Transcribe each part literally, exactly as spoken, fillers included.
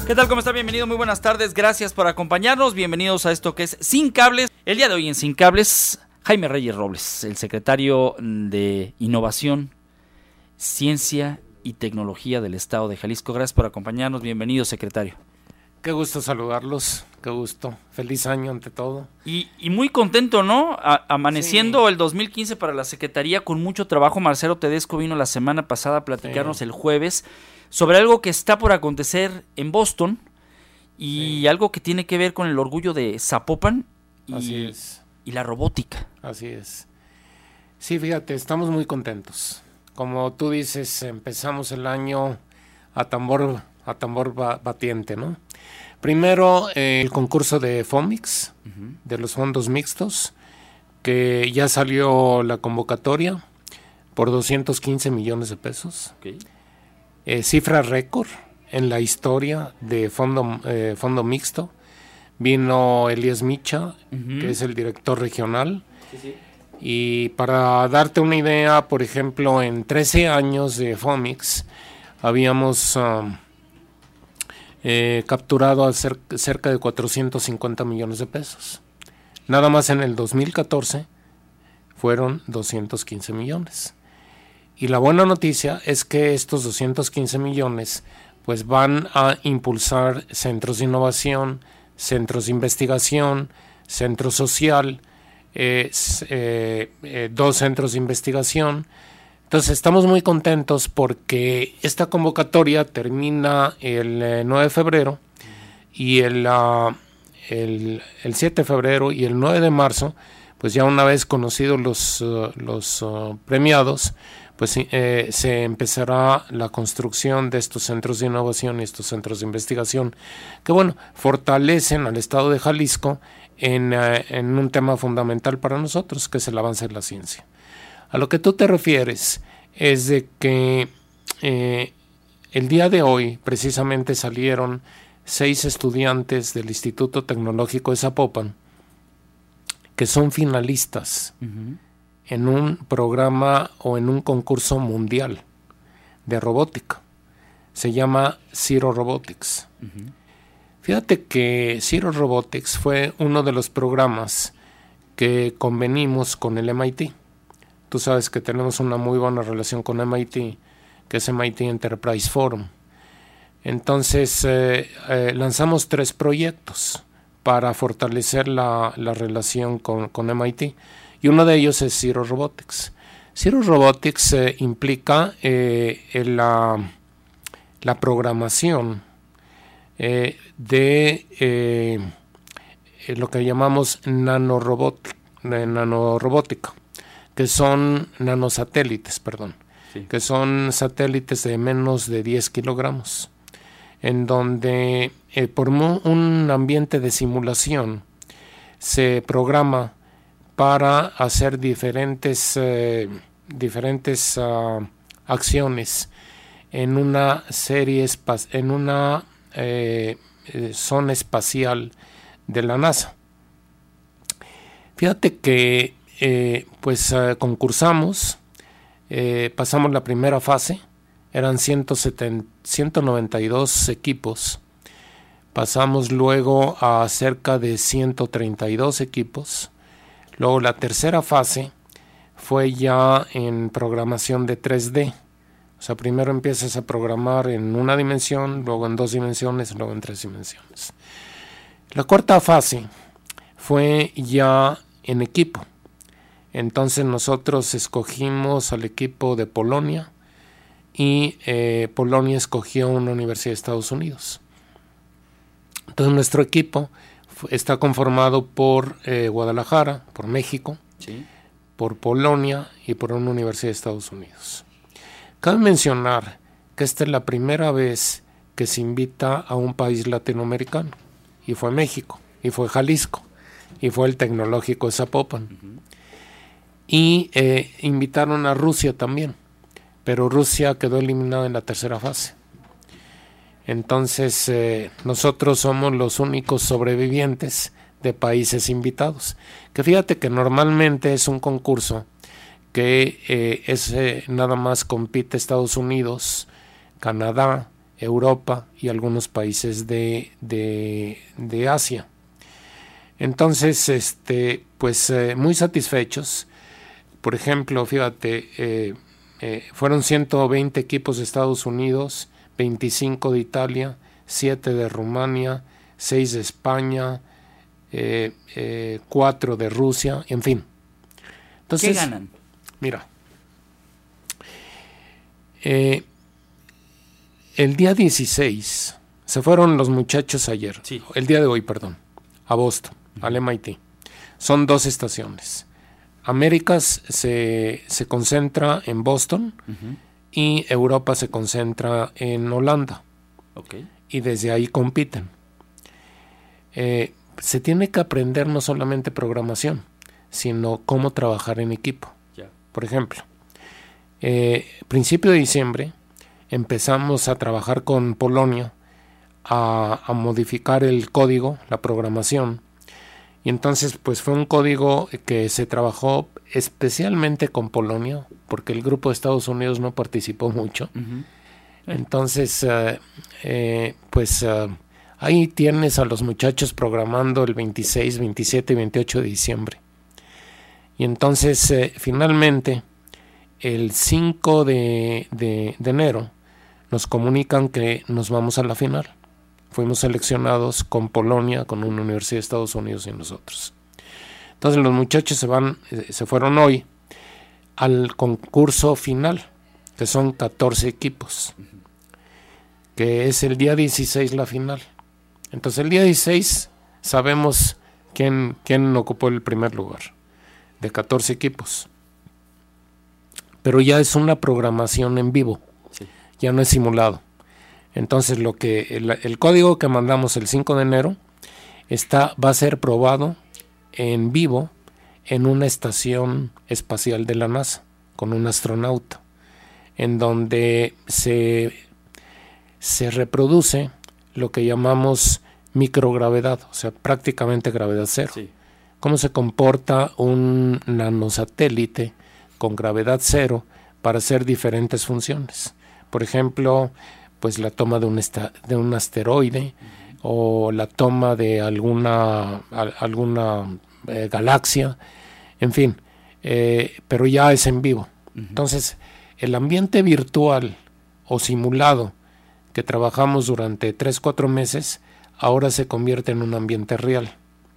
¿Qué tal? ¿Cómo está? Bienvenido, muy buenas tardes, gracias por acompañarnos, bienvenidos a esto que es Sin Cables. El día de hoy en Sin Cables, Jaime Reyes Robles, el secretario de Innovación, Ciencia y Tecnología del Estado de Jalisco. Gracias por acompañarnos, bienvenido, secretario. Qué gusto saludarlos, qué gusto, feliz año ante todo. Y, y muy contento, ¿no? A, amaneciendo sí. El dos mil quince para la Secretaría con mucho trabajo. Marcelo Tedesco vino la semana pasada a platicarnos sí. el jueves sobre algo que está por acontecer en Boston y sí. algo que tiene que ver con el orgullo de Zapopan y, Así es. y la robótica. Así es. Sí, fíjate, estamos muy contentos. Como tú dices, empezamos el año a tambor, a tambor batiente, ¿no? Primero, eh, el concurso de FOMIX, uh-huh. de los fondos mixtos, que ya salió la convocatoria por doscientos quince millones de pesos. Okay. Eh, cifra récord en la historia de fondo, eh, fondo mixto. Vino Elías Micha, uh-huh. que es el director regional. Sí, sí. Y para darte una idea, por ejemplo, en trece años de FOMIX habíamos um, eh, capturado a cer- cerca de cuatrocientos cincuenta millones de pesos. Nada más en el dos mil catorce fueron doscientos quince millones. Y la buena noticia es que estos doscientos quince millones pues van a impulsar centros de innovación, centros de investigación, centro social, eh, eh, eh, dos centros de investigación. Entonces estamos muy contentos porque esta convocatoria termina el eh, nueve de febrero y el, uh, el, el siete de febrero y el nueve de marzo, pues ya una vez conocidos los, uh, los uh, premiados, pues eh, se empezará la construcción de estos centros de innovación y estos centros de investigación que, bueno, fortalecen al Estado de Jalisco en, eh, en un tema fundamental para nosotros, que es el avance de la ciencia. A lo que tú te refieres es de que eh, el día de hoy precisamente salieron seis estudiantes del Instituto Tecnológico de Zapopan que son finalistas uh-huh. en un programa o en un concurso mundial de robótica. Se llama Zero Robotics. Uh-huh. Fíjate que Zero Robotics fue uno de los programas que convenimos con el M I T. Tú sabes que tenemos una muy buena relación con M I T, que es M I T Enterprise Forum. Entonces eh, eh, lanzamos tres proyectos para fortalecer la, la relación con, con M I T. Y uno de ellos es Zero Robotics. Zero Robotics eh, implica eh, la, la programación eh, de eh, lo que llamamos nanorobot, eh, nanorobótica, que son nanosatélites, perdón, sí. que son satélites de menos de diez kilogramos, en donde eh, por mo- un ambiente de simulación se programa para hacer diferentes, eh, diferentes uh, acciones en una serie espa- en una eh, eh, zona espacial de la NASA. Fíjate que eh, pues uh, concursamos, eh, pasamos la primera fase, eran ciento setenta, ciento noventa y dos equipos, pasamos luego a cerca de ciento treinta y dos equipos. Luego la tercera fase fue ya en programación de tres D. O sea, primero empiezas a programar en una dimensión, luego en dos dimensiones, luego en tres dimensiones. La cuarta fase fue ya en equipo. Entonces nosotros escogimos al equipo de Polonia y eh, Polonia escogió una universidad de Estados Unidos. Entonces nuestro equipo está conformado por eh, Guadalajara, por México, sí. por Polonia y por una universidad de Estados Unidos. Cabe mencionar que esta es la primera vez que se invita a un país latinoamericano, y fue México, y fue Jalisco, y fue el Tecnológico de Zapopan. Uh-huh. Y eh, invitaron a Rusia también, pero Rusia quedó eliminada en la tercera fase. Entonces eh, nosotros somos los únicos sobrevivientes de países invitados, que fíjate que normalmente es un concurso que eh, es, eh, nada más compite Estados Unidos, Canadá, Europa y algunos países de, de, de Asia. Entonces, este, pues eh, muy satisfechos. Por ejemplo, fíjate, eh, eh, fueron ciento veinte equipos de Estados Unidos, veinticinco de Italia, siete de Rumania, seis de España, eh, eh, cuatro de Rusia, en fin. Entonces, ¿qué ganan? Mira, eh, el día dieciséis, se fueron los muchachos ayer, sí. el día de hoy, perdón, a Boston, uh-huh. al M I T. Son dos estaciones. Américas se, se concentra en Boston uh-huh. y Europa se concentra en Holanda. Okay. Y desde ahí compiten. Eh, se tiene que aprender no solamente programación, sino cómo trabajar en equipo. Yeah. Por ejemplo, eh, principio de diciembre empezamos a trabajar con Polonia a, a modificar el código, la programación. Y entonces pues fue un código que se trabajó especialmente con Polonia, porque el grupo de Estados Unidos no participó mucho. Uh-huh. Entonces, uh, eh, pues uh, ahí tienes a los muchachos programando el veintiséis, veintisiete y veintiocho de diciembre. Y entonces, eh, finalmente, el cinco de, de, de enero, nos comunican que nos vamos a la final. Fuimos seleccionados con Polonia, con una universidad de Estados Unidos y nosotros. Entonces los muchachos se van, eh, se fueron hoy al concurso final, que son catorce equipos, que es el día dieciséis la final. Entonces el día dieciséis sabemos quién, quién ocupó el primer lugar, de catorce equipos. Pero ya es una programación en vivo, sí. Ya no es simulado. Entonces lo que el, el código que mandamos el cinco de enero está, va a ser probado en vivo en una estación espacial de la NASA con un astronauta, en donde se, se reproduce lo que llamamos microgravedad, o sea, prácticamente gravedad cero. Sí. Cómo se comporta un nanosatélite con gravedad cero para hacer diferentes funciones. Por ejemplo, pues la toma de un, esta, de un asteroide uh-huh. o la toma de alguna, a, alguna eh, galaxia, en fin, eh, pero ya es en vivo. Uh-huh. Entonces, el ambiente virtual o simulado que trabajamos durante tres, cuatro meses, ahora se convierte en un ambiente real.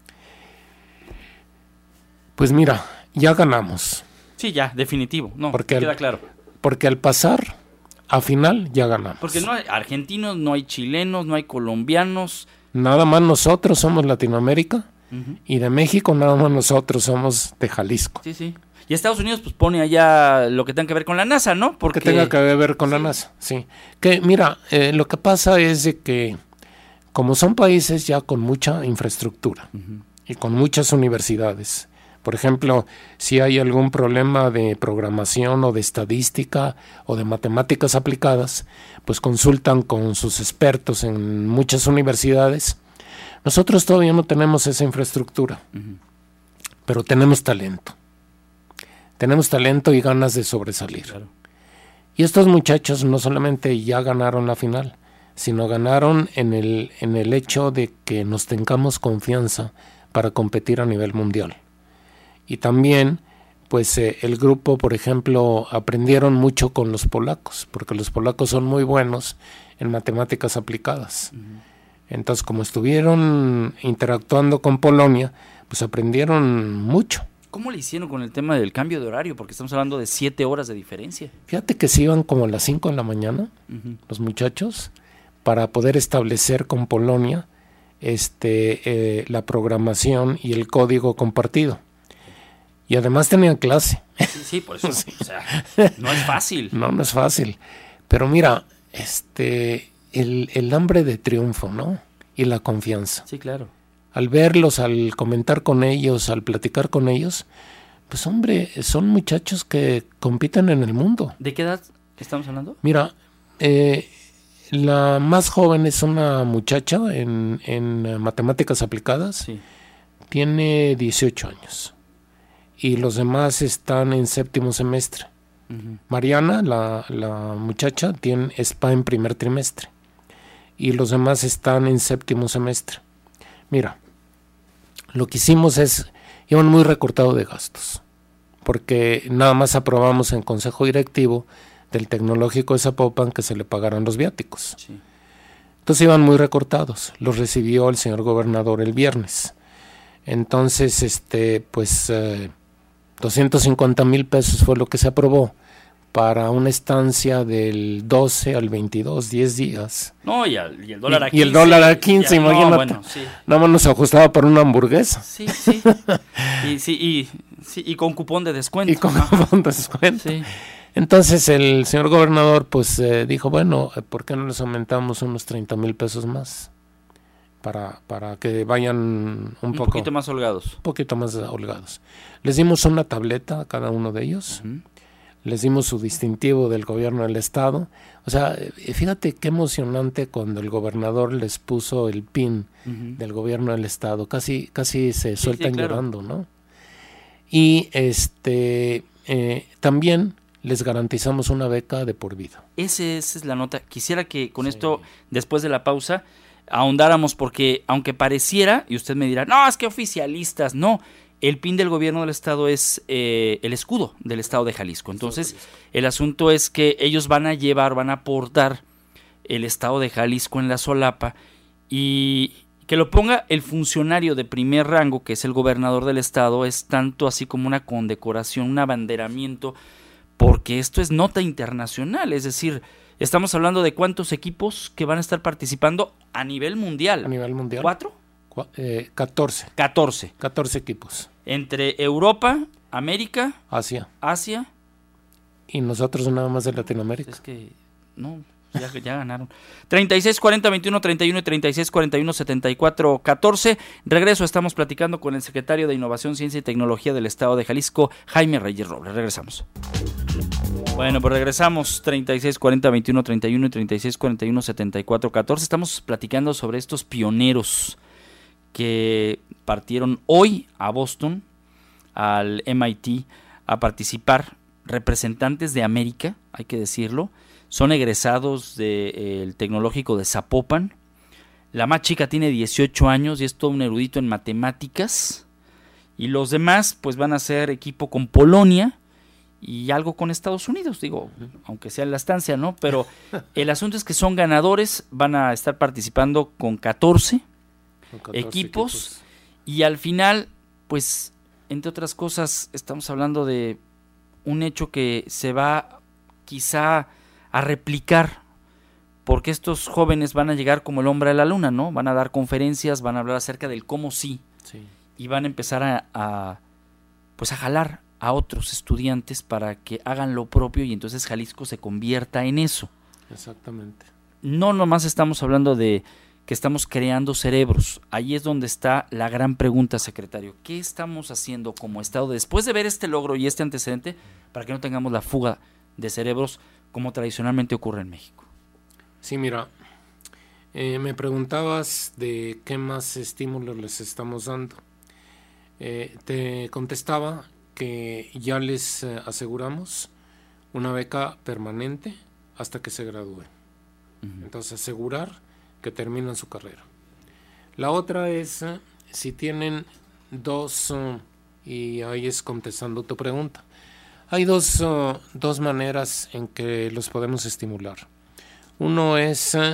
Pues mira, ya ganamos. Sí, ya, definitivo, no, porque queda al, claro. Porque al pasar a final ya ganamos. Porque no hay argentinos, no hay chilenos, no hay colombianos. Nada más nosotros somos Latinoamérica uh-huh. y de México nada más nosotros somos de Jalisco. Sí, sí. Y Estados Unidos pues pone allá lo que tenga que ver con la NASA, ¿no? Porque que tenga que ver con sí. la NASA, sí. Que mira, eh, lo que pasa es de que como son países ya con mucha infraestructura uh-huh. y con muchas universidades. Por ejemplo, si hay algún problema de programación o de estadística o de matemáticas aplicadas, pues consultan con sus expertos en muchas universidades. Nosotros todavía no tenemos esa infraestructura, uh-huh. pero tenemos talento. Tenemos talento y ganas de sobresalir. Claro. Y estos muchachos no solamente ya ganaron la final, sino ganaron en el, en el hecho de que nos tengamos confianza para competir a nivel mundial. Y también, pues eh, el grupo, por ejemplo, aprendieron mucho con los polacos, porque los polacos son muy buenos en matemáticas aplicadas. Uh-huh. Entonces, como estuvieron interactuando con Polonia, pues aprendieron mucho. ¿Cómo le hicieron con el tema del cambio de horario? Porque estamos hablando de siete horas de diferencia. Fíjate que se iban como a las cinco de la mañana, uh-huh. los muchachos, para poder establecer con Polonia este, eh, la programación y el código compartido. Y además tenían clase. Sí, sí, por eso. Sí. O sea, no es fácil. No, no es fácil. Pero mira, este, el, el hambre de triunfo, ¿no? Y la confianza. Sí, claro. Al verlos, al comentar con ellos, al platicar con ellos, pues hombre, son muchachos que compiten en el mundo. ¿De qué edad estamos hablando? Mira, eh, la más joven es una muchacha en, en matemáticas aplicadas. Sí. Tiene dieciocho años. Y los demás están en séptimo semestre. Uh-huh. Mariana, la, la muchacha, tiene, está en primer trimestre. y los demás están en séptimo semestre. Mira, lo que hicimos es, iban muy recortados de gastos, porque nada más aprobamos en consejo directivo del Tecnológico de Zapopan que se le pagaran los viáticos. Sí. Entonces iban muy recortados, los recibió el señor gobernador el viernes. Entonces, este, pues, eh, doscientos cincuenta mil pesos fue lo que se aprobó para una estancia del doce al veintidós, diez días. No, y, al, y el dólar a quince. Y el dólar a quince, ya, imagínate. No, bueno, sí. Nada más nos ajustaba para una hamburguesa. Sí, sí. y, sí, y, sí, y con cupón de descuento. Y con ¿no? cupón de descuento. Sí. Entonces el señor gobernador pues eh, dijo, bueno, ¿por qué no les aumentamos unos treinta mil pesos más? Para, para que vayan un, un poco, poquito más holgados. Un poquito más holgados. Les dimos una tableta a cada uno de ellos. Uh-huh. Les dimos su distintivo del gobierno del estado. O sea, fíjate qué emocionante cuando el gobernador les puso el pin uh-huh. del gobierno del estado. Casi, casi se sí, sueltan sí, claro. llorando, ¿no? Y este eh, también les garantizamos una beca de por vida. Ese, esa es la nota. Quisiera que con sí. esto, después de la pausa, ahondáramos, porque aunque pareciera, y usted me dirá, no, es que oficialistas, no, el pin del gobierno del estado es eh, el escudo del estado de Jalisco. Entonces, el asunto es que ellos van a llevar, van a aportar el estado de Jalisco en la solapa, y que lo ponga el funcionario de primer rango, que es el gobernador del estado, es tanto así como una condecoración, un abanderamiento, porque esto es nota internacional, es decir, estamos hablando de cuántos equipos que van a estar participando a nivel mundial. A nivel mundial. ¿Cuatro? Cu- eh, catorce. Catorce. Catorce equipos. Entre Europa, América, Asia. Asia. Y nosotros nada más de Latinoamérica. Es que, no, ya, ya ganaron. treinta y seis, cuarenta, veintiuno, treinta y uno y treinta y seis, cuarenta y uno, setenta y cuatro, catorce. Regreso, estamos platicando con el secretario de Innovación, Ciencia y Tecnología del estado de Jalisco, Jaime Reyes Robles. Regresamos. Bueno, pues regresamos, treinta y seis, cuarenta, veintiuno, treinta y uno y treinta y seis, cuarenta y uno, setenta y cuatro, catorce. Estamos platicando sobre estos pioneros que partieron hoy a Boston, al M I T, a participar, representantes de América, hay que decirlo, son egresados del Tecnológico de Zapopan. La más chica tiene dieciocho años y es todo un erudito en matemáticas, y los demás pues van a ser equipo con Polonia y algo con Estados Unidos, digo, aunque sea en la estancia, ¿no? Pero el asunto es que son ganadores, van a estar participando con catorce, con catorce equipos, equipos, y al final, pues, entre otras cosas, estamos hablando de un hecho que se va quizá a replicar, porque estos jóvenes van a llegar como el hombre a la luna, ¿no? Van a dar conferencias, van a hablar acerca del cómo sí, sí. y van a empezar a, a, pues a jalar a otros estudiantes para que hagan lo propio, y entonces Jalisco se convierta en eso. Exactamente. No nomás estamos hablando de que estamos creando cerebros. Ahí es donde está la gran pregunta, secretario. ¿Qué estamos haciendo como Estado después de ver este logro y este antecedente para que no tengamos la fuga de cerebros como tradicionalmente ocurre en México? Sí, mira, eh, me preguntabas de qué más estímulos les estamos dando. Eh, te contestaba que ya les eh, aseguramos una beca permanente hasta que se gradúen. Uh-huh. Entonces, asegurar que terminan su carrera. La otra es, eh, si tienen dos, uh, y ahí es contestando tu pregunta, hay dos, uh, dos maneras en que los podemos estimular. Uno es, uh,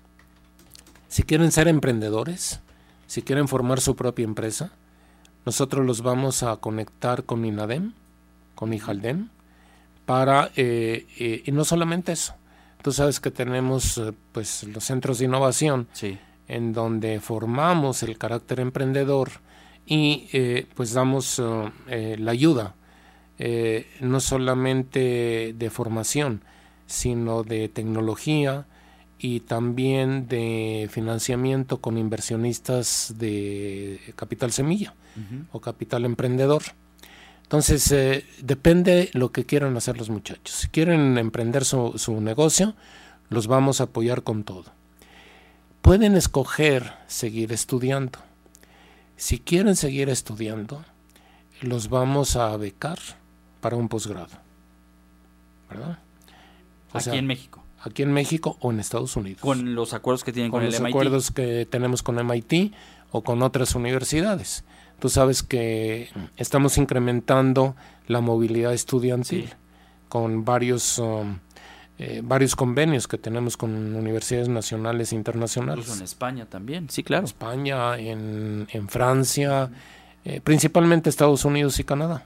si quieren ser emprendedores, si quieren formar su propia empresa, nosotros los vamos a conectar con INADEM, con IJALDEM, para, eh, eh, y no solamente eso, tú sabes que tenemos eh, pues los centros de innovación, sí. en donde formamos el carácter emprendedor y eh, pues damos uh, eh, la ayuda, eh, no solamente de formación, sino de tecnología y también de financiamiento con inversionistas de capital semilla uh-huh. o capital emprendedor. Entonces, eh, depende lo que quieran hacer los muchachos. Si quieren emprender su, su negocio, los vamos a apoyar con todo. Pueden escoger seguir estudiando. Si quieren seguir estudiando, los vamos a becar para un posgrado, ¿verdad? O aquí sea, en México. aquí en México o en Estados Unidos. Con los acuerdos que tienen con, con el los M I T. acuerdos que tenemos con M I T o con otras universidades. Tú sabes que estamos incrementando la movilidad estudiantil sí. con varios, um, eh, varios convenios que tenemos con universidades nacionales e internacionales. Incluso en España también, sí, claro. En España, en, en Francia, eh, principalmente Estados Unidos y Canadá.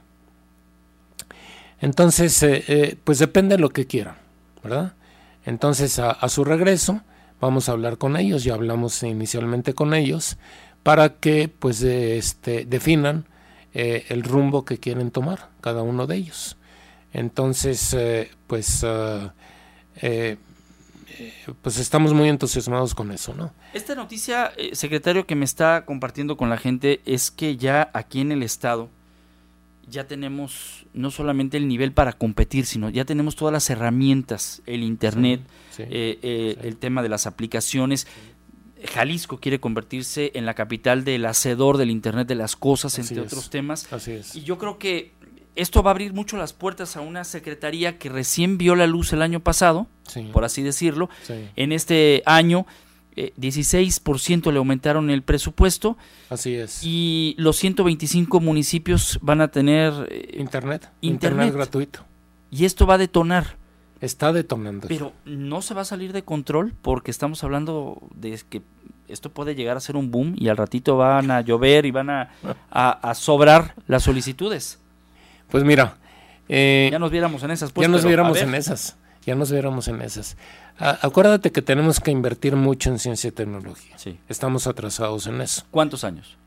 Entonces, eh, eh, pues depende de lo que quieran, ¿verdad? Entonces, a, a su regreso, vamos a hablar con ellos, ya hablamos inicialmente con ellos, para que pues eh, este, definan eh, el rumbo que quieren tomar cada uno de ellos. Entonces, eh, pues, uh, eh, eh, pues estamos muy entusiasmados con eso, ¿no? Esta noticia, eh, secretario, que me está compartiendo con la gente es que ya aquí en el estado ya tenemos no solamente el nivel para competir, sino ya tenemos todas las herramientas, el internet, sí, sí, eh, eh, sí. el tema de las aplicaciones. Sí. Jalisco quiere convertirse en la capital del hacedor del internet de las cosas, Así entre es. otros temas. Así es. Y yo creo que esto va a abrir mucho las puertas a una secretaría que recién vio la luz el año pasado, sí. por así decirlo. Sí. En este año Eh, dieciséis por ciento le aumentaron el presupuesto. Así es. Y los ciento veinticinco municipios van a tener eh, internet, internet, internet gratuito. Y esto va a detonar. Está detonando. Pero no se va a salir de control porque estamos hablando de que esto puede llegar a ser un boom y al ratito van a llover y van a, a, a sobrar las solicitudes. Pues mira, eh, ya nos viéramos en esas. Pues, ya nos pero, viéramos en esas. Ya nos viéramos en esas. Ah, acuérdate que tenemos que invertir mucho en ciencia y tecnología. Sí. Estamos atrasados en eso. ¿Cuántos años?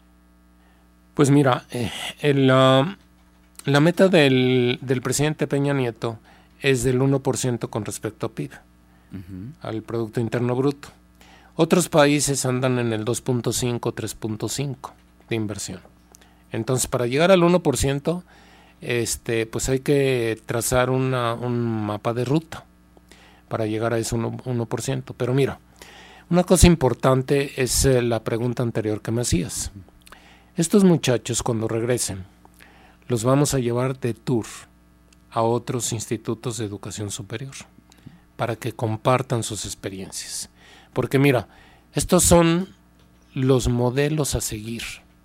Pues mira, eh, el, uh, la meta del, del presidente Peña Nieto es del uno por ciento con respecto a P I B, uh-huh. al Producto Interno Bruto. Otros países andan en el dos punto cinco, tres punto cinco de inversión. Entonces, para llegar al uno por ciento, este, pues hay que trazar una, un mapa de ruta para llegar a ese uno por ciento. Pero mira, una cosa importante es eh, la pregunta anterior que me hacías. Estos muchachos, cuando regresen, los vamos a llevar de tour a otros institutos de educación superior para que compartan sus experiencias. Porque mira, estos son los modelos a seguir,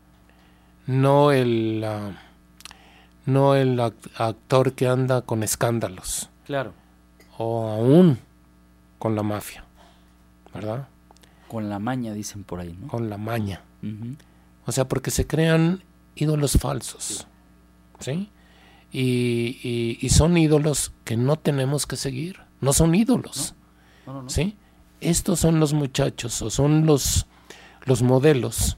no el, uh, no el act- actor que anda con escándalos. Claro. O aún con la mafia, ¿verdad? Con la maña, dicen por ahí, ¿no? Con la maña. Uh-huh. O sea, porque se crean ídolos falsos, ¿sí? Y, y, y son ídolos que no tenemos que seguir, no son ídolos, no, no, no, no. ¿sí? Estos son los muchachos o son los, los modelos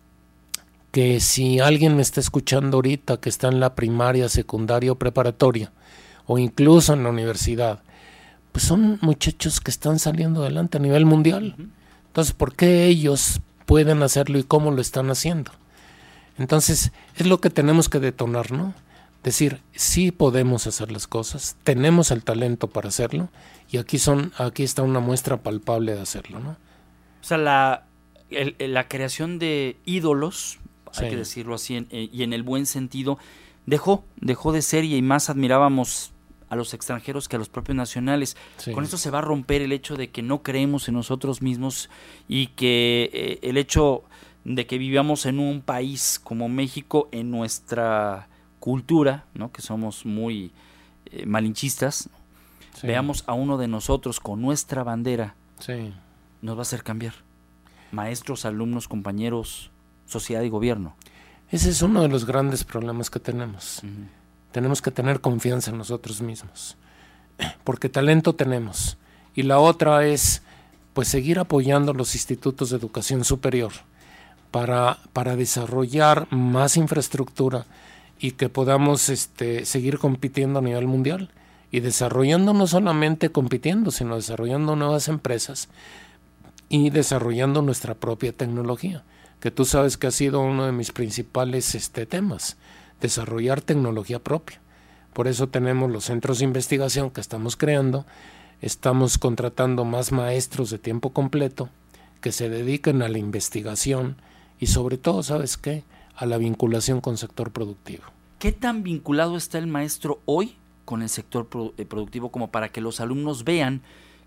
que si alguien me está escuchando ahorita que está en la primaria, secundaria o preparatoria o incluso en la universidad, pues son muchachos que están saliendo adelante a nivel mundial. Uh-huh. Entonces, ¿por qué ellos pueden hacerlo y cómo lo están haciendo? Entonces, es lo que tenemos que detonar, ¿no? Decir, sí podemos hacer las cosas, tenemos el talento para hacerlo y aquí son, aquí está una muestra palpable de hacerlo, ¿no? O sea, la, el, la creación de ídolos, sí. hay que decirlo así, en, y en el buen sentido, dejó, dejó de ser y más admirábamos a los extranjeros que a los propios nacionales. Sí. Con esto se va a romper el hecho de que no creemos en nosotros mismos y que eh, el hecho de que vivamos en un país como México, en nuestra cultura, ¿no? Que somos muy eh, malinchistas, sí. veamos a uno de nosotros con nuestra bandera, sí. nos va a hacer cambiar. Maestros, alumnos, compañeros, sociedad y gobierno. Ese es uno de los grandes problemas que tenemos. Uh-huh. Tenemos que tener confianza en nosotros mismos, porque talento tenemos. Y la otra es, pues, seguir apoyando los institutos de educación superior para, para desarrollar más infraestructura y que podamos este, seguir compitiendo a nivel mundial y desarrollando, no solamente compitiendo, sino desarrollando nuevas empresas y desarrollando nuestra propia tecnología, que tú sabes que ha sido uno de mis principales este, temas. Desarrollar tecnología propia. Por eso tenemos los centros de investigación que estamos creando, estamos contratando más maestros de tiempo completo que se dediquen a la investigación y sobre todo, ¿sabes qué? A la vinculación con sector productivo. ¿Qué tan vinculado está el maestro hoy con el sector produ- productivo como para que los alumnos vean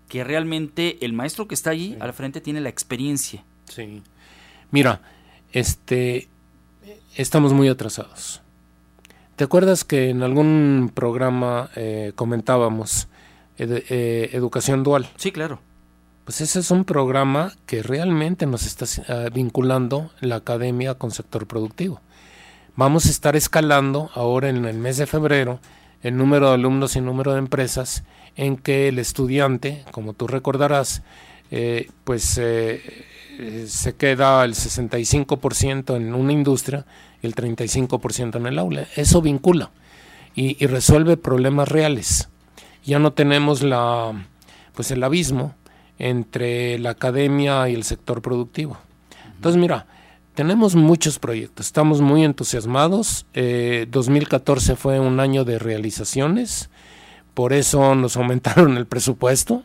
que realmente el maestro que está allí sí. al frente tiene la experiencia. Sí. Mira, este, estamos muy atrasados. ¿Te acuerdas que en algún programa eh, comentábamos ed- eh, educación dual? Sí, claro. Pues ese es un programa que realmente nos está uh, vinculando la academia con sector productivo. Vamos a estar escalando ahora en el mes de febrero el número de alumnos y número de empresas en que el estudiante, como tú recordarás, eh, pues eh, eh, se queda el sesenta y cinco por ciento en una industria y el treinta y cinco por ciento en el aula. Eso vincula y, y resuelve problemas reales. Ya no tenemos la, pues el abismo entre la academia y el sector productivo. Entonces, mira, tenemos muchos proyectos, estamos muy entusiasmados. Eh, dos mil catorce fue un año de realizaciones, por eso nos aumentaron el presupuesto.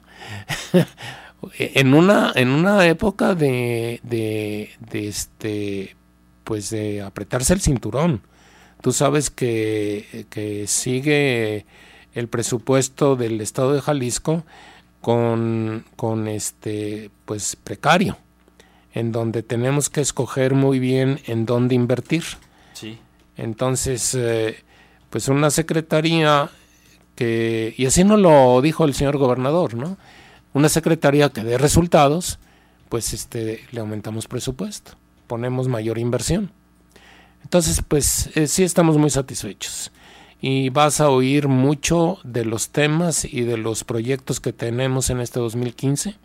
en una en una época de, de, de este pues de apretarse el cinturón. Tú sabes que, que sigue el presupuesto del estado de Jalisco con, con este pues precario, en donde tenemos que escoger muy bien en dónde invertir. Sí. Entonces, eh, pues una secretaría que, y así nos lo dijo el señor gobernador, ¿no? Una secretaría que dé resultados, pues este le aumentamos presupuesto, ponemos mayor inversión. Entonces, pues eh, sí estamos muy satisfechos. Y vas a oír mucho de los temas y de los proyectos que tenemos en este dos mil quince.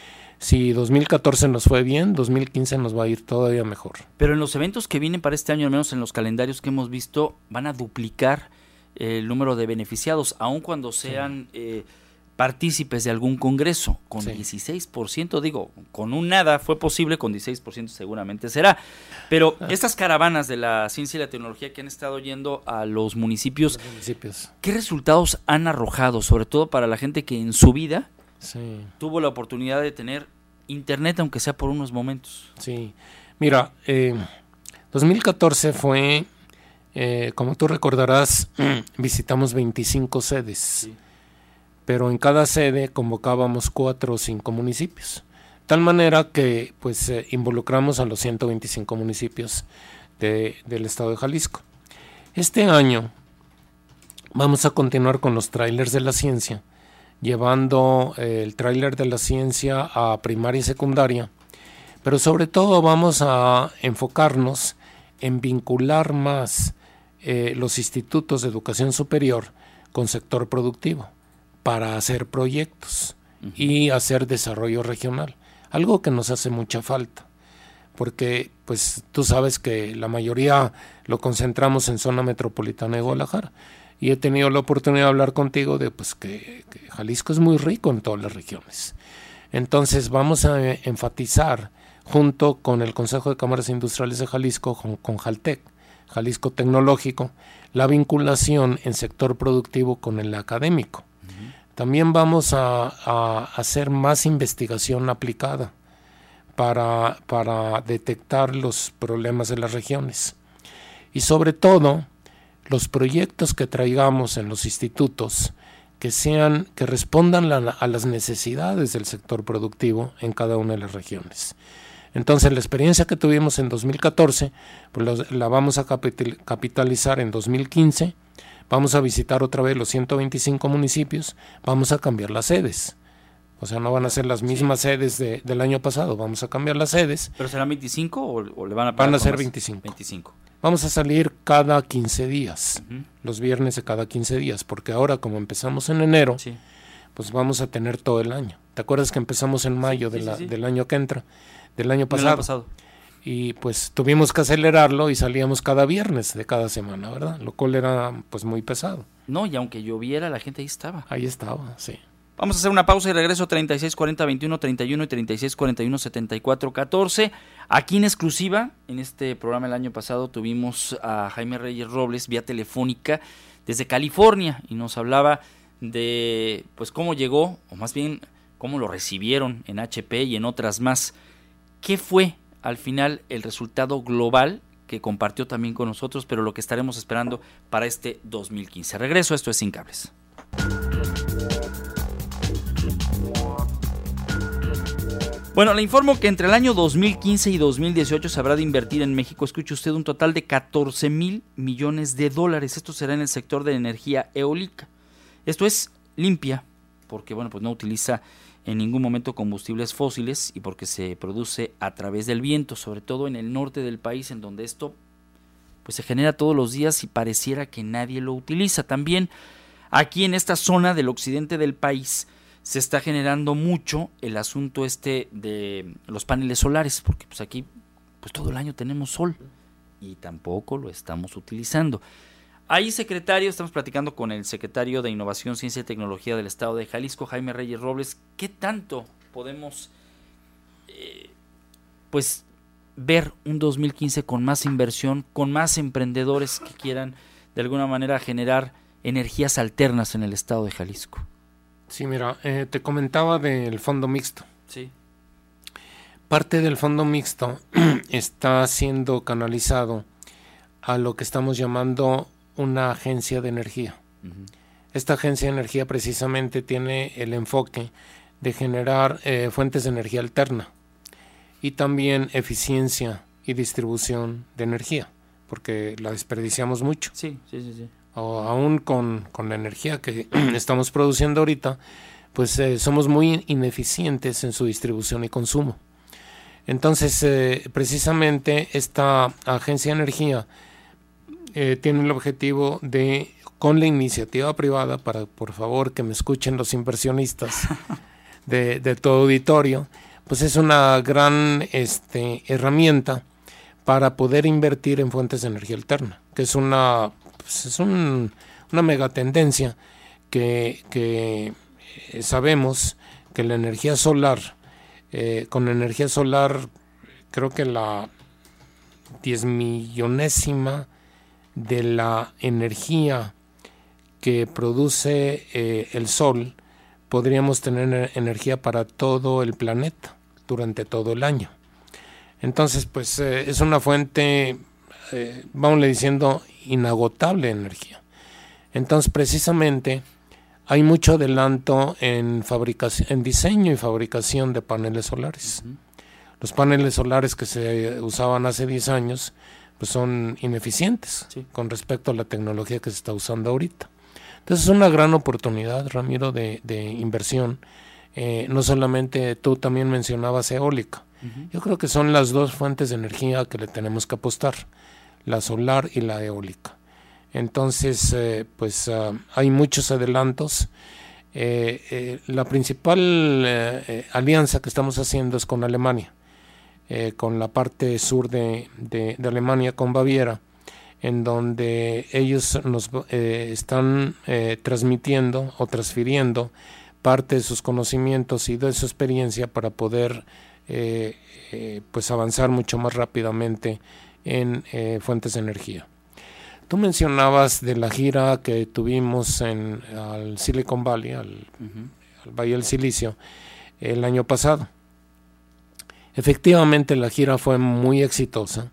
Si dos mil catorce nos fue bien, dos mil quince nos va a ir todavía mejor. Pero en los eventos que vienen para este año, al menos en los calendarios que hemos visto, van a duplicar el número de beneficiados, aun cuando sean sí. eh, partícipes de algún congreso, con sí. dieciséis por ciento, digo, con un nada fue posible, con dieciséis por ciento seguramente será. Pero ah. estas caravanas de la ciencia y la tecnología que han estado yendo a los municipios, los municipios. ¿qué resultados han arrojado? Sobre todo para la gente que en su vida sí. tuvo la oportunidad de tener internet, aunque sea por unos momentos. Sí, mira, eh, dos mil catorce fue, eh, como tú recordarás, visitamos veinticinco sedes. Sí. Pero en cada sede convocábamos cuatro o cinco municipios, tal manera que pues eh, involucramos a los ciento veinticinco municipios de, del estado de Jalisco. Este año vamos a continuar con los trailers de la ciencia, llevando eh, el tráiler de la ciencia a primaria y secundaria, pero sobre todo vamos a enfocarnos en vincular más eh, los institutos de educación superior con sector productivo, para hacer proyectos uh-huh. y hacer desarrollo regional, algo que nos hace mucha falta, porque pues tú sabes que la mayoría lo concentramos en zona metropolitana de Guadalajara, y he tenido la oportunidad de hablar contigo de pues que, que Jalisco es muy rico en todas las regiones. Entonces vamos a enfatizar junto con el Consejo de Cámaras Industriales de Jalisco, con, con Jaltec, Jalisco Tecnológico, la vinculación en sector productivo con el académico. También vamos a, a hacer más investigación aplicada para, para detectar los problemas de las regiones. Y sobre todo, los proyectos que traigamos en los institutos que sean, que respondan la, a las necesidades del sector productivo en cada una de las regiones. Entonces, la experiencia que tuvimos en dos mil catorce, pues los, la vamos a capital, capitalizar en dos mil quince. Vamos a visitar otra vez los ciento veinticinco municipios, vamos a cambiar las sedes. O sea, no van a ser las mismas sí. sedes de, del año pasado, vamos a cambiar las sedes. ¿Pero serán veinticinco o, o le van a Van a ser veinticinco. veinticinco. Vamos a salir cada quince días, uh-huh. los viernes de cada quince días, porque ahora como empezamos en enero, sí. pues vamos a tener todo el año. ¿Te acuerdas que empezamos en mayo sí, de la, sí, sí. del año que entra, del año pasado? Del año pasado. Y pues tuvimos que acelerarlo y salíamos cada viernes de cada semana, ¿verdad? Lo cual era pues muy pesado. No, y aunque lloviera, la gente ahí estaba. Ahí estaba, sí. Vamos a hacer una pausa y regreso. Treinta y seis cuarenta veintiuno treinta y uno y treinta y seis cuarenta y uno setenta y cuatro catorce. Aquí en exclusiva, en este programa el año pasado tuvimos a Jaime Reyes Robles vía telefónica desde California y nos hablaba de pues cómo llegó, o más bien cómo lo recibieron en H P y en otras más. ¿Qué fue al final el resultado global que compartió también con nosotros, pero lo que estaremos esperando para este dos mil quince? Regreso, esto es Sin Cables. Bueno, le informo que entre el año dos mil quince y dos mil dieciocho se habrá de invertir en México, escuche usted, un total de catorce mil millones de dólares. Esto será en el sector de energía eólica. Esto es limpia, porque bueno, pues no utiliza en ningún momento combustibles fósiles y porque se produce a través del viento, sobre todo en el norte del país, en donde esto pues se genera todos los días y pareciera que nadie lo utiliza. También aquí en esta zona del occidente del país se está generando mucho el asunto este de los paneles solares, porque pues aquí pues todo el año tenemos sol y tampoco lo estamos utilizando. Ahí, secretario, estamos platicando con el secretario de Innovación, Ciencia y Tecnología del Estado de Jalisco, Jaime Reyes Robles. ¿Qué tanto podemos eh, pues ver un dos mil quince con más inversión, con más emprendedores que quieran de alguna manera generar energías alternas en el Estado de Jalisco? Sí, mira, eh, te comentaba del fondo mixto. Sí. Parte del fondo mixto está siendo canalizado a lo que estamos llamando una agencia de energía. Uh-huh. Esta agencia de energía precisamente tiene el enfoque de generar eh, fuentes de energía alterna y también eficiencia y distribución de energía, porque la desperdiciamos mucho. Sí, sí, sí, sí. O aún con, con la energía que estamos produciendo ahorita, pues eh, somos muy ineficientes en su distribución y consumo. Entonces, eh, precisamente esta agencia de energía eh, tiene el objetivo de, con la iniciativa privada, para por favor que me escuchen los inversionistas de, de todo auditorio, pues es una gran este, herramienta para poder invertir en fuentes de energía alterna, que es una... Pues es un, una megatendencia que, que eh, sabemos que la energía solar, eh, con energía solar, creo que la diez millonésima de la energía que produce eh, el sol, podríamos tener energía para todo el planeta durante todo el año. Entonces, pues eh, es una fuente, eh, vamos diciendo, inagotable energía. Entonces, precisamente hay mucho adelanto en fabricación, en diseño y fabricación de paneles solares. Uh-huh. Los paneles solares que se usaban hace diez años pues son ineficientes, sí, con respecto a la tecnología que se está usando ahorita. Entonces es una gran oportunidad, Ramiro, de, de inversión. Eh, no solamente tú también mencionabas eólica. Uh-huh. Yo creo que son las dos fuentes de energía que le tenemos que apostar, la solar y la eólica. Entonces, eh, pues uh, hay muchos adelantos. Eh, eh, la principal eh, eh, alianza que estamos haciendo es con Alemania, eh, con la parte sur de, de, de Alemania, con Baviera, en donde ellos nos eh, están eh, transmitiendo o transfiriendo parte de sus conocimientos y de su experiencia para poder eh, eh, pues avanzar mucho más rápidamente en eh, fuentes de energía. Tú mencionabas de la gira que tuvimos en al Silicon Valley, al, uh-huh. al Valle del Silicio, el año pasado. Efectivamente, la gira fue muy exitosa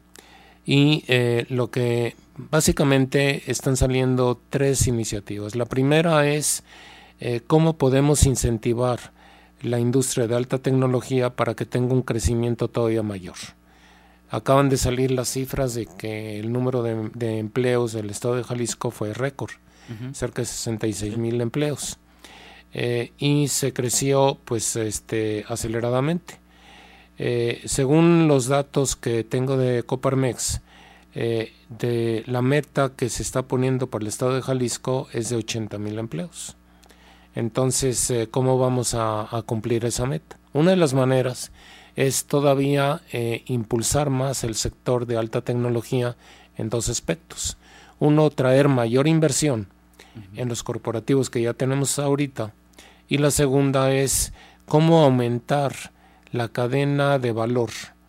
y eh, lo que básicamente están saliendo tres iniciativas. La primera es eh, cómo podemos incentivar la industria de alta tecnología para que tenga un crecimiento todavía mayor. Acaban de salir las cifras de que el número de, de empleos del estado de Jalisco fue récord, uh-huh. cerca de sesenta y seis mil empleos, eh, y se creció pues este aceleradamente. Eh, según los datos que tengo de Coparmex, eh, de la meta que se está poniendo para el estado de Jalisco es de ochenta mil empleos. Entonces, eh, ¿cómo vamos a, a cumplir esa meta? Una de las maneras es todavía eh, impulsar más el sector de alta tecnología en dos aspectos. Uno, traer mayor inversión uh-huh. en los corporativos que ya tenemos ahorita, y la segunda es cómo aumentar la cadena de valor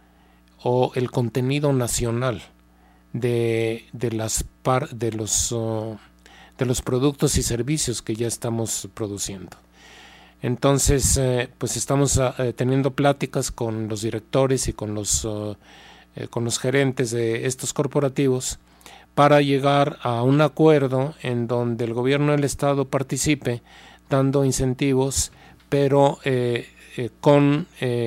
o el contenido nacional de, de, las par, de, los, uh, de los productos y servicios que ya estamos produciendo. Entonces, eh, pues estamos uh, teniendo pláticas con los directores y con los, uh, eh, con los gerentes de estos corporativos para llegar a un acuerdo en donde el gobierno del estado participe dando incentivos, pero eh, eh, con eh,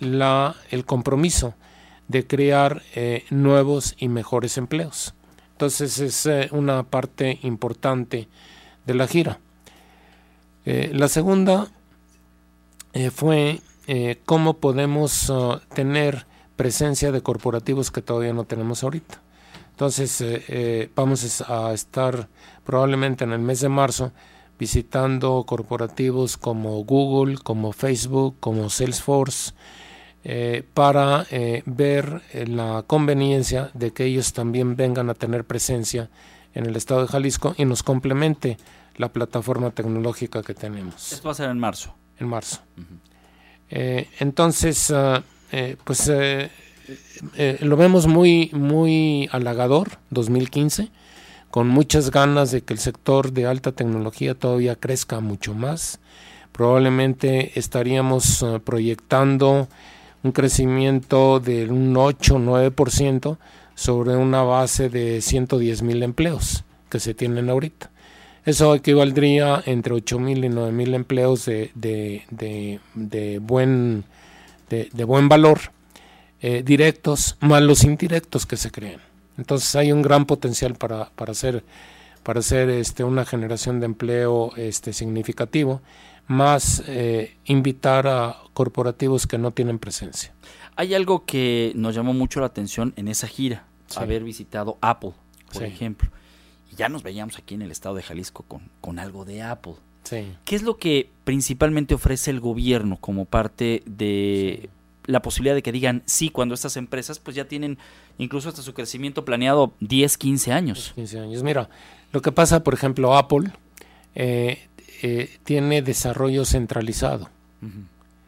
la, el compromiso de crear eh, nuevos y mejores empleos. Entonces es eh, una parte importante de la gira. Eh, la segunda eh, fue eh, cómo podemos uh, tener presencia de corporativos que todavía no tenemos ahorita. Entonces eh, eh, vamos a estar probablemente en el mes de marzo visitando corporativos como Google, como Facebook, como Salesforce, eh, para eh, ver eh, la conveniencia de que ellos también vengan a tener presencia en el estado de Jalisco y nos complemente la plataforma tecnológica que tenemos. Esto va a ser en marzo. En marzo. Uh-huh. Eh, entonces, uh, eh, pues eh, eh, lo vemos muy, muy halagador, dos mil quince, con muchas ganas de que el sector de alta tecnología todavía crezca mucho más. Probablemente estaríamos uh, proyectando un crecimiento de un ocho o nueve por ciento sobre una base de ciento diez mil empleos que se tienen ahorita. Eso equivaldría entre ocho mil y nueve mil empleos de, de, de, de, buen, de, de buen valor, eh, directos, más los indirectos que se crean. Entonces hay un gran potencial para, para hacer, para hacer este, una generación de empleo este, significativo, más eh, invitar a corporativos que no tienen presencia. Hay algo que nos llamó mucho la atención en esa gira, sí. Haber visitado Apple, por sí. ejemplo. Y ya nos veíamos aquí en el estado de Jalisco con, con algo de Apple. Sí. ¿Qué es lo que principalmente ofrece el gobierno como parte de sí. la posibilidad de que digan sí cuando estas empresas pues ya tienen incluso hasta su crecimiento planeado diez, quince años? quince años. Mira, lo que pasa, por ejemplo, Apple eh, eh, tiene desarrollo centralizado. Uh-huh.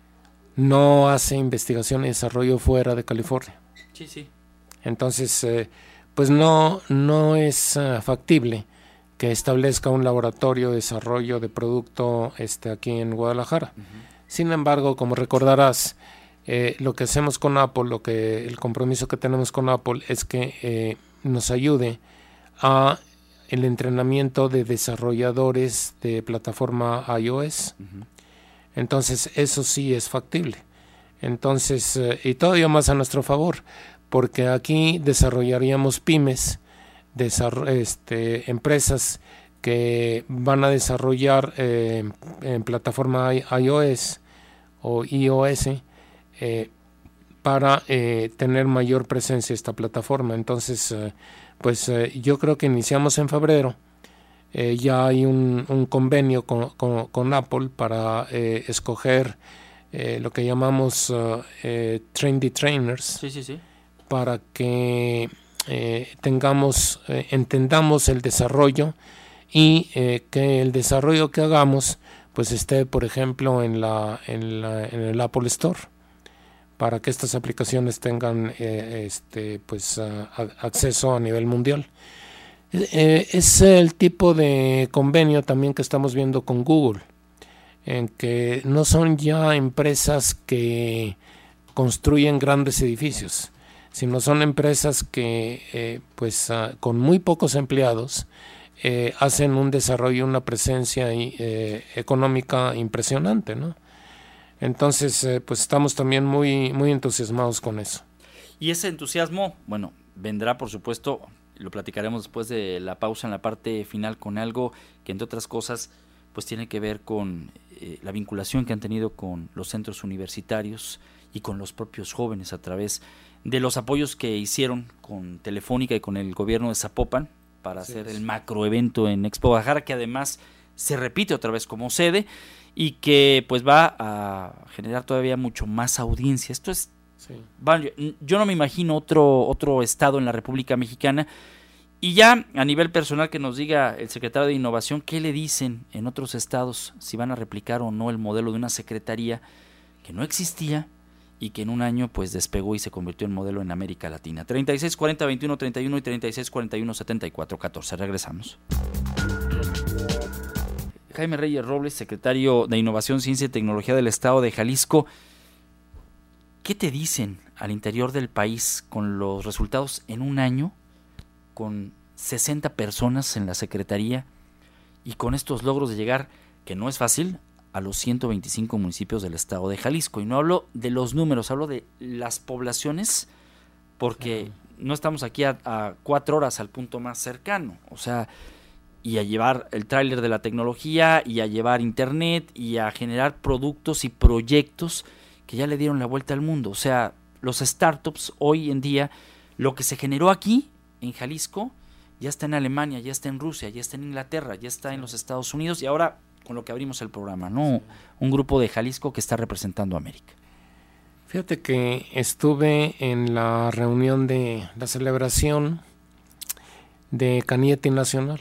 No hace investigación y desarrollo fuera de California. Sí, sí. Entonces, eh, pues no, no es uh, factible que establezca un laboratorio de desarrollo de producto este, aquí en Guadalajara. Uh-huh. Sin embargo, como recordarás, eh, lo que hacemos con Apple, lo que el compromiso que tenemos con Apple es que eh, nos ayude a el entrenamiento de desarrolladores de plataforma iOS. Uh-huh. Entonces, eso sí es factible. Entonces, eh, y todavía más a nuestro favor, porque aquí desarrollaríamos pymes, desarro- este, empresas que van a desarrollar eh, en plataforma iOS o iOS eh, para eh, tener mayor presencia esta plataforma. Entonces, eh, pues eh, yo creo que iniciamos en febrero. Eh, ya hay un, un convenio con, con, con Apple para eh, escoger eh, lo que llamamos uh, eh, Train the Trainers. Sí, sí, sí. Para que eh, tengamos, eh, entendamos el desarrollo y eh, que el desarrollo que hagamos pues esté, por ejemplo, en la, en la en el Apple Store, para que estas aplicaciones tengan eh, este pues uh, acceso a nivel mundial. Eh, es el tipo de convenio también que estamos viendo con Google, en que no son ya empresas que construyen grandes edificios, sino son empresas que eh, pues uh, con muy pocos empleados eh, hacen un desarrollo, una presencia eh, económica impresionante, ¿no? Entonces eh, pues estamos también muy, muy entusiasmados con eso. Y ese entusiasmo, bueno, vendrá por supuesto, lo platicaremos después de la pausa en la parte final, con algo que entre otras cosas pues tiene que ver con eh, la vinculación que han tenido con los centros universitarios y con los propios jóvenes a través de los apoyos que hicieron con Telefónica y con el gobierno de Zapopan para sí, hacer sí. el macroevento en Expo Guadalajara, que además se repite otra vez como sede y que pues va a generar todavía mucho más audiencia. Esto es sí. bueno, yo, yo no me imagino otro, otro estado en la República Mexicana. Y ya a nivel personal, que nos diga el secretario de Innovación qué le dicen en otros estados, si van a replicar o no el modelo de una secretaría que no existía y que en un año pues despegó y se convirtió en modelo en América Latina. treinta y seis cuarenta veintiuno treinta y uno y treinta y seis cuarenta y uno setenta y cuatro catorce. Regresamos. Jaime Reyes Robles, secretario de Innovación, Ciencia y Tecnología del Estado de Jalisco. ¿Qué te dicen al interior del país con los resultados en un año, con sesenta personas en la Secretaría y con estos logros de llegar, que no es fácil, a los ciento veinticinco municipios del estado de Jalisco. Y no hablo de los números, hablo de las poblaciones, porque no estamos aquí a, a cuatro horas al punto más cercano. O sea, y a llevar el tráiler de la tecnología, y a llevar internet, y a generar productos y proyectos que ya le dieron la vuelta al mundo. O sea, los startups hoy en día, lo que se generó aquí, en Jalisco, ya está en Alemania, ya está en Rusia, ya está en Inglaterra, ya está en los Estados Unidos, y ahora con lo que abrimos el programa, ¿no? Sí. Un grupo de Jalisco que está representando a América. Fíjate que estuve en la reunión de la celebración de Cañete Nacional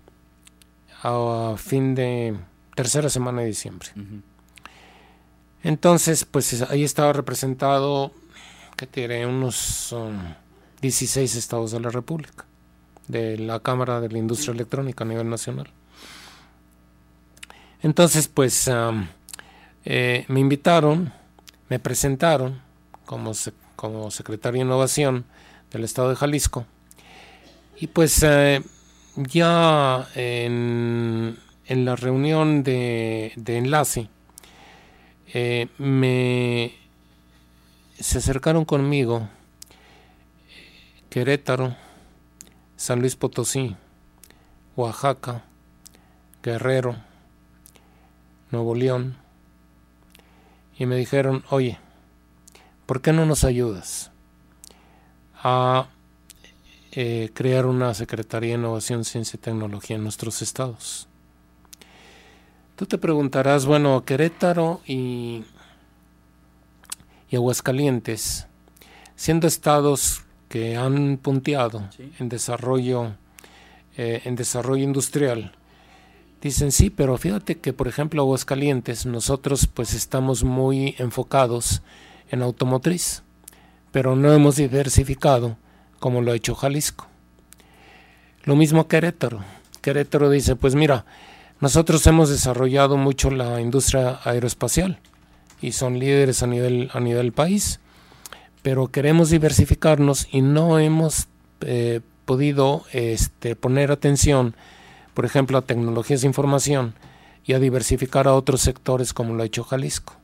a fin de tercera semana de diciembre. Uh-huh. Entonces, pues ahí estaba representado, ¿qué te diré? Unos um, dieciséis estados de la República, de la Cámara de la Industria Electrónica a nivel nacional. Entonces, pues um, eh, me invitaron, me presentaron como, sec- como secretario de Innovación del estado de Jalisco, y pues eh, ya en, en la reunión de, de enlace, eh, me se acercaron conmigo Querétaro, San Luis Potosí, Oaxaca, Guerrero, Nuevo León, y me dijeron, oye, ¿por qué no nos ayudas a eh, crear una Secretaría de Innovación, Ciencia y Tecnología en nuestros estados? Tú te preguntarás, bueno, Querétaro y, y Aguascalientes, siendo estados que han punteado sí. en desarrollo, eh, en desarrollo industrial, dicen sí, pero fíjate que por ejemplo Aguascalientes, nosotros pues estamos muy enfocados en automotriz, pero no hemos diversificado como lo ha hecho Jalisco. Lo mismo Querétaro. Querétaro dice, pues mira, nosotros hemos desarrollado mucho la industria aeroespacial y son líderes a nivel, a nivel país, pero queremos diversificarnos y no hemos eh, podido este, poner atención, por ejemplo, a tecnologías de información y a diversificar a otros sectores como lo ha hecho Jalisco.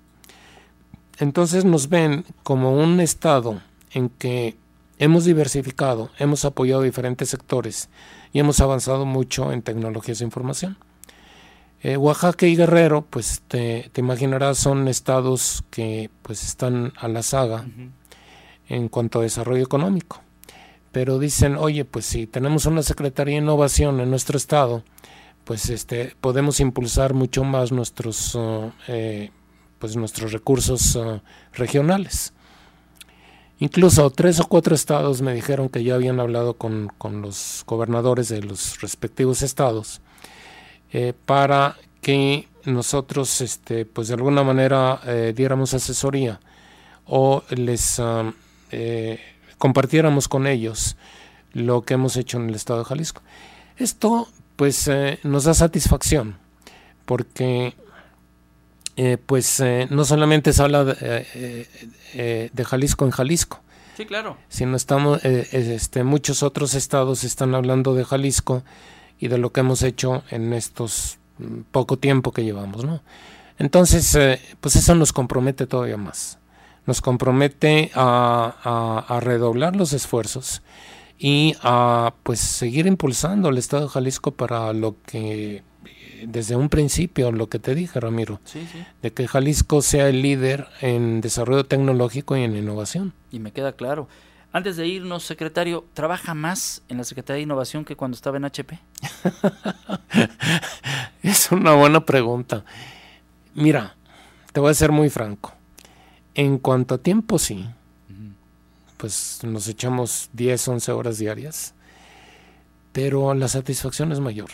Entonces nos ven como un estado en que hemos diversificado, hemos apoyado diferentes sectores y hemos avanzado mucho en tecnologías de información. Eh, Oaxaca y Guerrero, pues te, te imaginarás, son estados que pues están a la saga uh-huh. en cuanto a desarrollo económico. Pero dicen, oye, pues si tenemos una Secretaría de Innovación en nuestro estado, pues este podemos impulsar mucho más nuestros uh, eh, pues nuestros recursos uh, regionales. Incluso tres o cuatro estados me dijeron que ya habían hablado con, con los gobernadores de los respectivos estados eh, para que nosotros este pues de alguna manera eh, diéramos asesoría o les uh, eh, compartiéramos con ellos lo que hemos hecho en el estado de Jalisco. Esto pues eh, nos da satisfacción porque eh, pues eh, no solamente se habla de, eh, eh, de Jalisco en Jalisco, sí, claro, sino estamos eh, este, muchos otros estados están hablando de Jalisco y de lo que hemos hecho en estos poco tiempo que llevamos, ¿no? Entonces eh, pues eso nos compromete todavía más. Nos compromete a, a, a redoblar los esfuerzos y a pues seguir impulsando al estado de Jalisco para lo que desde un principio, lo que te dije, Ramiro, sí, sí. de que Jalisco sea el líder en desarrollo tecnológico y en innovación. Y me queda claro. Antes de irnos, secretario, ¿trabaja más en la Secretaría de Innovación que cuando estaba en H P? Es una buena pregunta. Mira, te voy a ser muy franco. En cuanto a tiempo, sí. Uh-huh. Pues nos echamos diez, once horas diarias. Pero la satisfacción es mayor.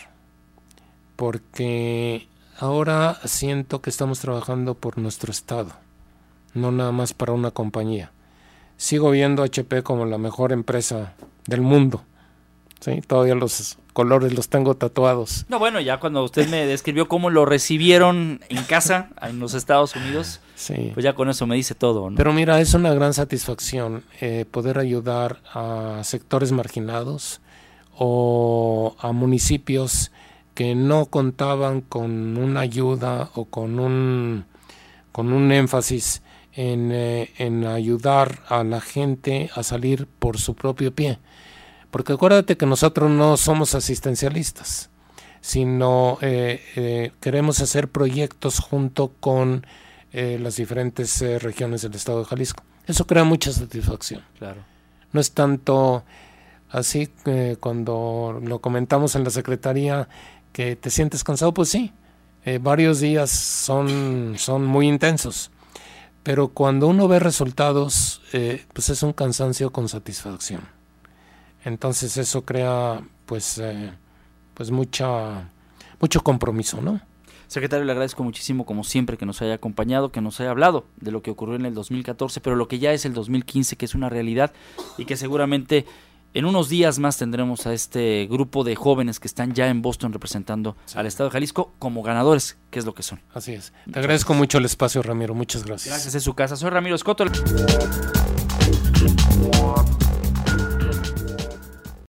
Porque ahora siento que estamos trabajando por nuestro estado. No nada más para una compañía. Sigo viendo H P como la mejor empresa del mundo. ¿Sí? Todavía los colores los tengo tatuados. No, bueno, ya cuando usted me describió cómo lo recibieron en casa, en los Estados Unidos, sí. Pues ya con eso me dice todo, ¿no? Pero mira, es una gran satisfacción eh, poder ayudar a sectores marginados o a municipios que no contaban con una ayuda o con un, con un énfasis en, eh, en ayudar a la gente a salir por su propio pie. Porque acuérdate que nosotros no somos asistencialistas, sino eh, eh, queremos hacer proyectos junto con eh, las diferentes eh, regiones del estado de Jalisco. Eso crea mucha satisfacción. Claro. No es tanto así eh, cuando lo comentamos en la secretaría que te sientes cansado, pues sí, eh, varios días son, son muy intensos, pero cuando uno ve resultados, eh, pues es un cansancio con satisfacción. Entonces eso crea pues, eh, pues mucha, mucho compromiso, ¿no? Secretario, le agradezco muchísimo, como siempre, que nos haya acompañado, que nos haya hablado de lo que ocurrió en el dos mil catorce, pero lo que ya es el dos mil quince, que es una realidad y que seguramente en unos días más tendremos a este grupo de jóvenes que están ya en Boston representando sí. al estado de Jalisco como ganadores, que es lo que son. Así es. Te muchas agradezco gracias. mucho el espacio, Ramiro. Muchas gracias. Gracias, es su casa. Soy Ramiro Escoto.